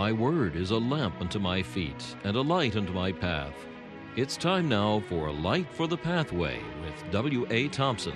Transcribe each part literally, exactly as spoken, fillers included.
Thy word is a lamp unto my feet and a light unto my path. It's time now for Light for the Pathway with W A. Thompson.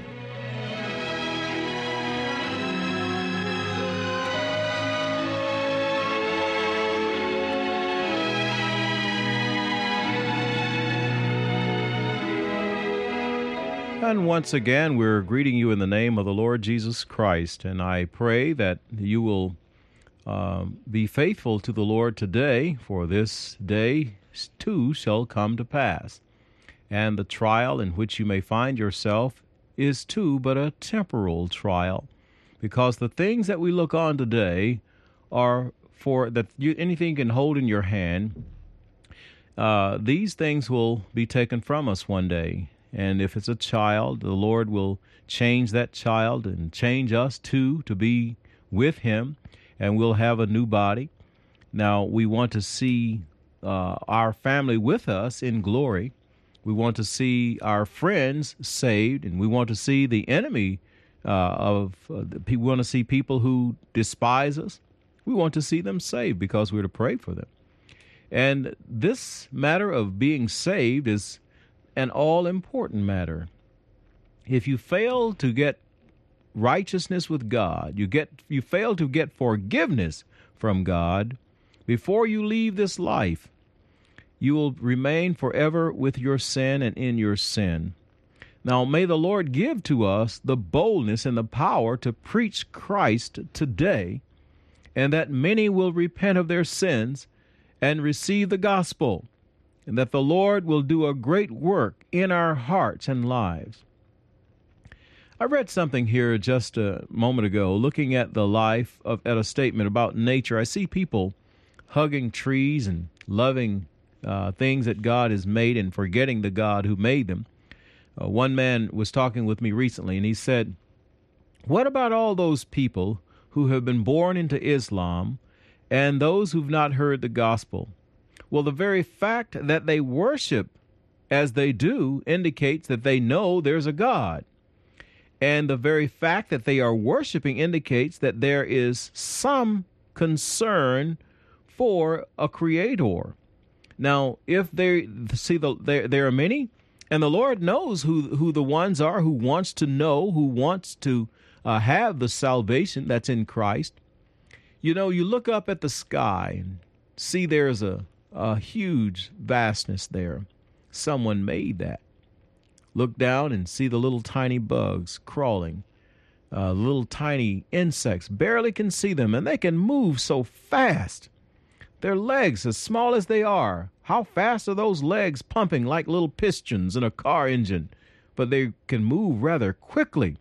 And once again, we're greeting you in the name of the Lord Jesus Christ. And I pray that you will um, be faithful to the Lord today, for this day too shall come to pass. And the trial in which you may find yourself is too but a temporal trial, because the things that we look on today are for that you, anything you can hold in your hand. Uh, these things will be taken from us one day. And if it's a child, the Lord will change that child and change us too to be with him, and we'll have a new body. Now, we want to see uh, our family with us in glory. We want to see our friends saved, and we want to see the enemy uh, of, uh, we want to see people who despise us. We want to see them saved because we're to pray for them. And this matter of being saved is an all-important matter. If you fail to get righteousness with God, you get you fail to get forgiveness from God before you leave this life, you will remain forever with your sin and in your sin. Now, may the Lord give to us the boldness and the power to preach Christ today, and that many will repent of their sins and receive the gospel, and that the Lord will do a great work in our hearts and lives. I read something here just a moment ago, looking at the life of, at a statement about nature. I see people hugging trees and loving uh, things that God has made and forgetting the God who made them. Uh, one man was talking with me recently, and he said, what about all those people who have been born into Islam and those who've not heard the gospel? Well, the very fact that they worship as they do indicates that they know there's a God. And the very fact that they are worshiping indicates that there is some concern for a creator. Now, if they see the there there are many, and the Lord knows who who the ones are who wants to know, who wants to uh, have the salvation that's in Christ. You know, you look up at the sky and see there's a A huge vastness there. Someone made that. Look down and see the little tiny bugs crawling. Uh, little tiny insects. Barely can see them, and they can move so fast. Their legs, as small as they are, how fast are those legs pumping like little pistons in a car engine? But they can move rather quickly.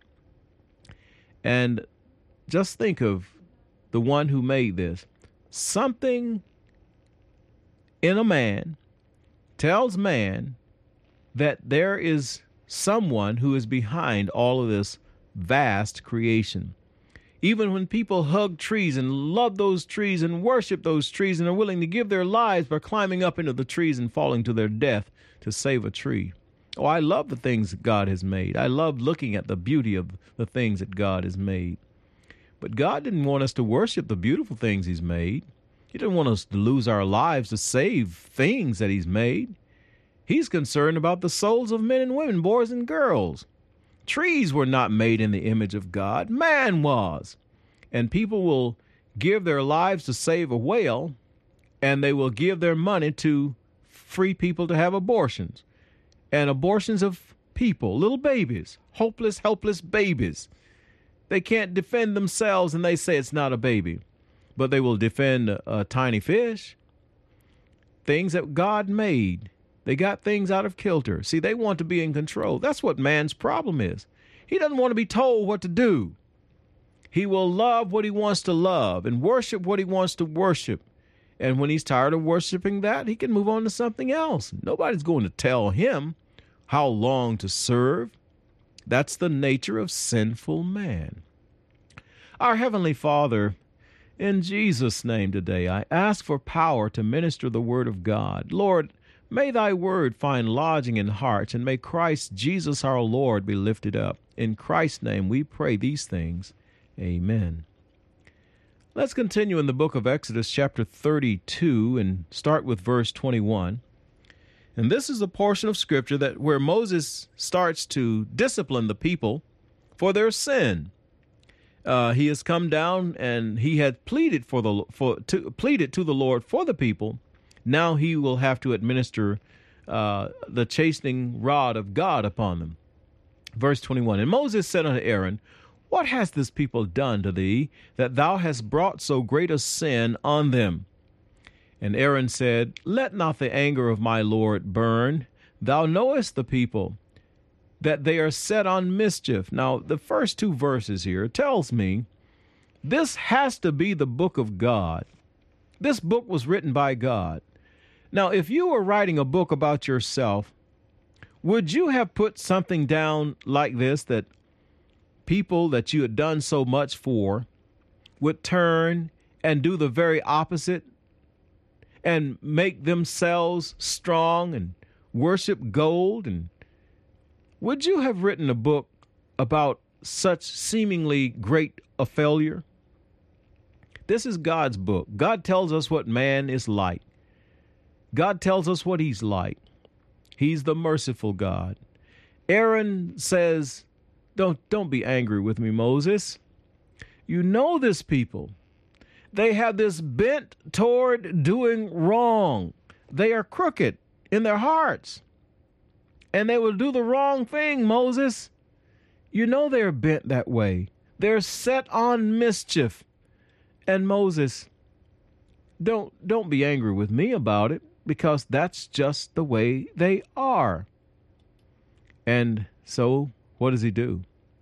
And just think of the one who made this. Something in a man tells man that there is someone who is behind all of this vast creation. Even when people hug trees and love those trees and worship those trees and are willing to give their lives by climbing up into the trees and falling to their death to save a tree. Oh, I love the things that God has made. I love looking at the beauty of the things that God has made. But God didn't want us to worship the beautiful things he's made. He didn't want us to lose our lives to save things that he's made. He's concerned about the souls of men and women, boys and girls. Trees were not made in the image of God. Man was. And people will give their lives to save a whale, and they will give their money to free people to have abortions. And abortions of people, little babies, hopeless, helpless babies. They can't defend themselves, and they say it's not a baby. But they will defend a, a tiny fish, things that God made. They got things out of kilter. See, they want to be in control. That's what man's problem is. He doesn't want to be told what to do. He will love what he wants to love and worship what he wants to worship. And when he's tired of worshiping that, he can move on to something else. Nobody's going to tell him how long to serve. That's the nature of sinful man. Our Heavenly Father, in Jesus' name today, I ask for power to minister the word of God. Lord, may thy word find lodging in hearts, and may Christ Jesus our Lord be lifted up. In Christ's name we pray these things. Amen. Let's continue in the book of Exodus, chapter thirty-two, and start with verse twenty-one. And this is a portion of Scripture that where Moses starts to discipline the people for their sin. Uh, he has come down and he had pleaded for the for to, pleaded to the Lord for the people. Now he will have to administer uh, the chastening rod of God upon them. Verse twenty-one. And Moses said unto Aaron, What has this people done to thee, that thou hast brought so great a sin on them? And Aaron said, Let not the anger of my Lord burn. Thou knowest the people, that they are set on mischief. Now, the first two verses here tells me this has to be the book of God. This book was written by God. Now, if you were writing a book about yourself, would you have put something down like this, that people that you had done so much for would turn and do the very opposite and make themselves strong and worship gold? And would you have written a book about such seemingly great a failure? This is God's book. God tells us what man is like. God tells us what he's like. He's the merciful God. Aaron says, Don't, don't be angry with me, Moses. You know this people. They have this bent toward doing wrong. They are crooked in their hearts. And they will do the wrong thing, Moses. You know they're bent that way. They're set on mischief. And Moses, don't, don't be angry with me about it, because that's just the way they are. And so what does he do?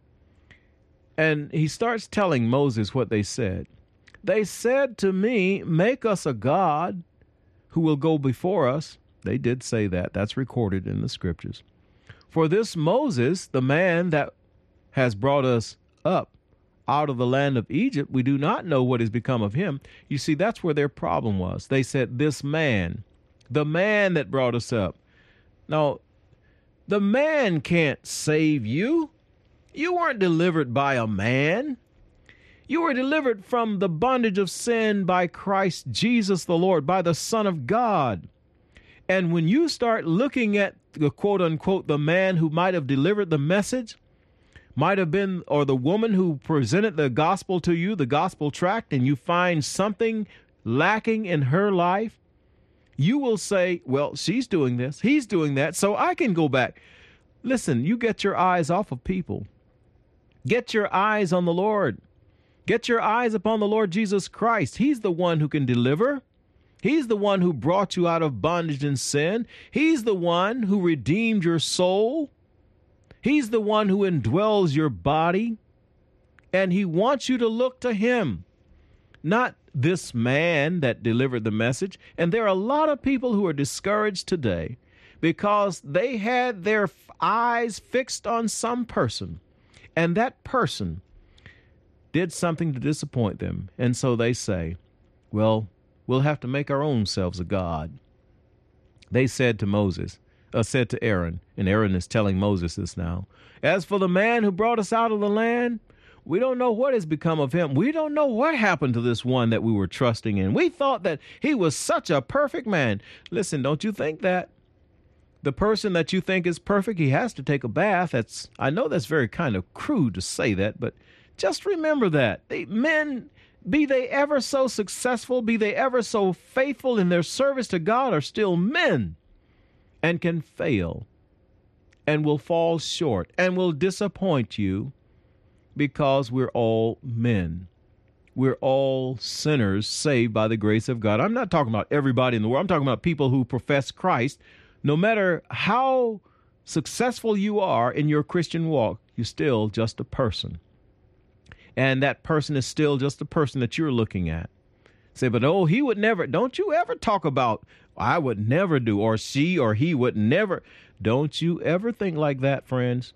And he starts telling Moses what they said. They said to me, Make us a God who will go before us. They did say that. That's recorded in the Scriptures. For this Moses, the man that has brought us up out of the land of Egypt, we do not know what has become of him. You see, that's where their problem was. They said, this man, the man that brought us up. Now, the man can't save you. You weren't delivered by a man. You were delivered from the bondage of sin by Christ Jesus the Lord, by the Son of God. And when you start looking at the quote unquote, the man who might have delivered the message, might have been, or the woman who presented the gospel to you, the gospel tract, and you find something lacking in her life, you will say, well, she's doing this, he's doing that, so I can go back. Listen, you get your eyes off of people. Get your eyes on the Lord. Get your eyes upon the Lord Jesus Christ. He's the one who can deliver. He's the one who brought you out of bondage and sin. He's the one who redeemed your soul. He's the one who indwells your body. And he wants you to look to him, not this man that delivered the message. And there are a lot of people who are discouraged today because they had their eyes fixed on some person, and that person did something to disappoint them. And so they say, well, we'll have to make our own selves a god. They said to Moses, uh, said to Aaron, and Aaron is telling Moses this now, as for the man who brought us out of the land, we don't know what has become of him. We don't know what happened to this one that we were trusting in. We thought that he was such a perfect man. Listen, don't you think that? The person that you think is perfect, he has to take a bath. That's, I know that's very kind of crude to say that, but just remember that. They, men, be they ever so successful, be they ever so faithful in their service to God, are still men and can fail and will fall short and will disappoint you because we're all men. We're all sinners saved by the grace of God. I'm not talking about everybody in the world. I'm talking about people who profess Christ. No matter how successful you are in your Christian walk, you're still just a person. And that person is still just the person that you're looking at. Say, but oh, he would never. Don't you ever talk about, I would never do, or she or he would never. Don't you ever think like that, friends.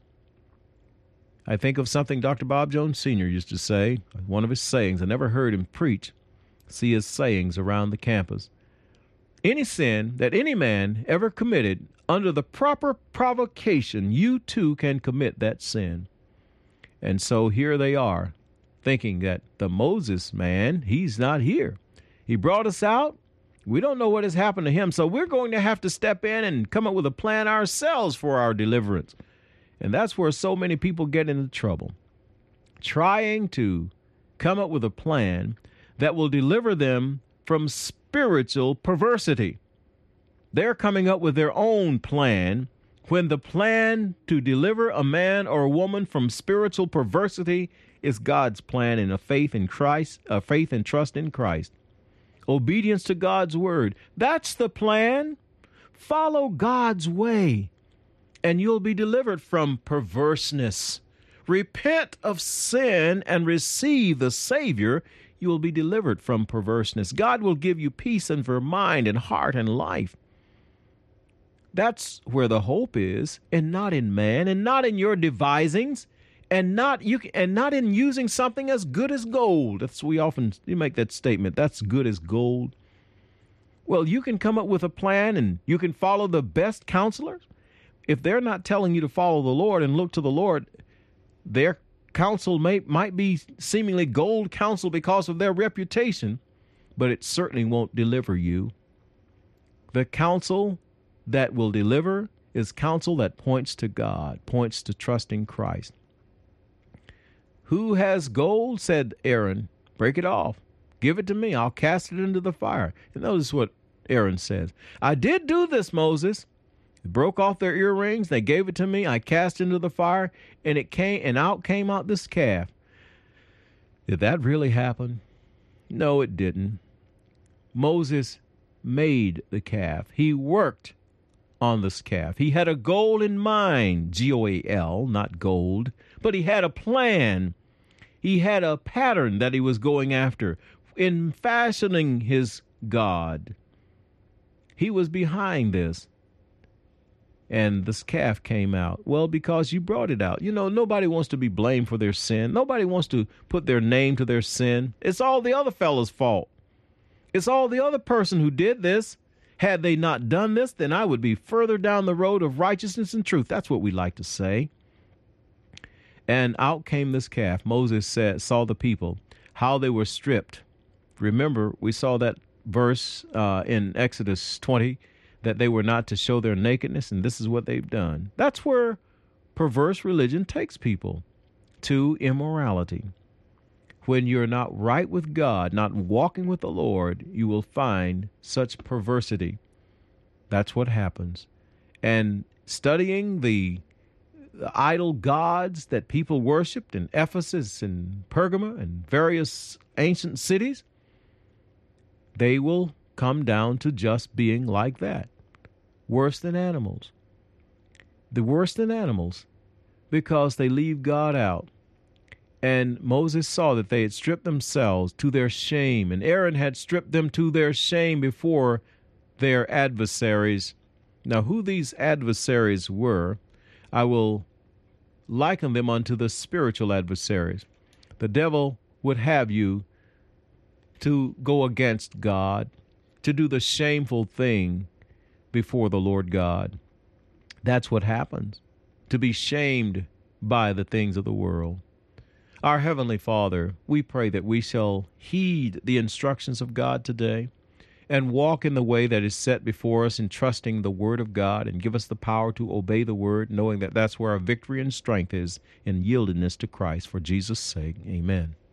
I think of something Doctor Bob Jones Senior used to say, one of his sayings. I never heard him preach. See his sayings around the campus. Any sin that any man ever committed, under the proper provocation, you too can commit that sin. And so here they are, thinking that the Moses man, he's not here. He brought us out. We don't know what has happened to him, so we're going to have to step in and come up with a plan ourselves for our deliverance. And that's where so many people get into trouble, trying to come up with a plan that will deliver them from spiritual perversity. They're coming up with their own plan when the plan to deliver a man or a woman from spiritual perversity is God's plan in a faith in Christ, a faith and trust in Christ. Obedience to God's word. That's the plan. Follow God's way, and you'll be delivered from perverseness. Repent of sin and receive the Savior. You will be delivered from perverseness. God will give you peace in your mind and heart and life. That's where the hope is, and not in man, and not in your devisings, and not you and not in using something as good as gold. That's we often you make that statement. That's good as gold. Well, you can come up with a plan, and you can follow the best counselors. If they're not telling you to follow the Lord and look to the Lord, their counsel may might be seemingly gold counsel because of their reputation, but it certainly won't deliver you. The counsel that will deliver is counsel that points to God, points to trusting Christ. Who has gold, said Aaron, break it off. Give it to me. I'll cast it into the fire. And notice what Aaron says. I did do this, Moses. They broke off their earrings. They gave it to me. I cast into the fire, and it came, and out came out this calf. Did that really happen? No, it didn't. Moses made the calf. He worked on this calf. He had a goal in mind, G O A L, not gold, but he had a plan. He had a pattern that he was going after in fashioning his God. He was behind this. And this calf came out. Well, because you brought it out. You know, nobody wants to be blamed for their sin. Nobody wants to put their name to their sin. It's all the other fellow's fault. It's all the other person who did this. Had they not done this, then I would be further down the road of righteousness and truth. That's what we like to say. And out came this calf. Moses said, saw the people, how they were stripped. Remember, we saw that verse uh, in Exodus twenty, that they were not to show their nakedness, and this is what they've done. That's where perverse religion takes people, to immorality. When you're not right with God, not walking with the Lord, you will find such perversity. That's what happens. And studying the, the idol gods that people worshipped in Ephesus and Pergamum and various ancient cities, they will come down to just being like that. Worse than animals. The worse than animals, because they leave God out. And Moses saw that they had stripped themselves to their shame, and Aaron had stripped them to their shame before their adversaries. Now, who these adversaries were, I will liken them unto the spiritual adversaries. The devil would have you to go against God, to do the shameful thing before the Lord God. That's what happens, to be shamed by the things of the world. Our Heavenly Father, we pray that we shall heed the instructions of God today and walk in the way that is set before us in trusting the Word of God, and give us the power to obey the Word, knowing that that's where our victory and strength is, in yieldedness to Christ. For Jesus' sake, amen.